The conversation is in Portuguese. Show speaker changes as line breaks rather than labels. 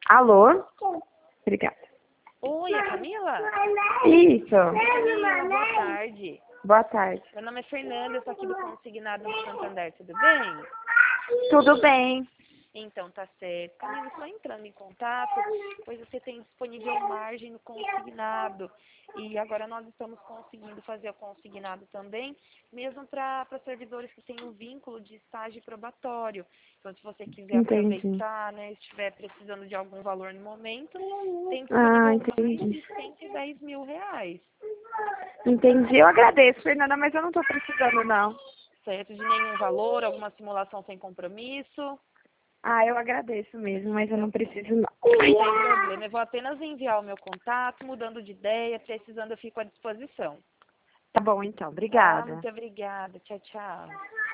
Alô? Obrigada.
Oi, é Camila?
Isso.
Camila, boa tarde.
Boa tarde.
Meu nome é Fernanda, eu estou aqui do Consignado no Santander, tudo bem?
Tudo bem?
Então, tá certo. Camila, só entrando em contato, pois você tem disponível margem no consignado. E agora nós estamos conseguindo fazer o consignado também, mesmo para servidores que têm o vínculo de estágio probatório. Então, se você quiser
Entendi.
aproveitar, né, estiver precisando de algum valor no momento, tem
Ah,
disponível mais
entendi.
de R$ 110.000.
Entendi. Eu agradeço, Fernanda, mas eu não tô precisando, não.
Certo? De nenhum valor, alguma simulação sem compromisso.
Ah, eu agradeço mesmo, mas eu não preciso, não.
Não tem problema. Eu vou apenas enviar o meu contato, mudando de ideia, precisando eu fico à disposição.
Tá bom, então.
Tá?
Obrigada.
Muito obrigada. Tchau, tchau.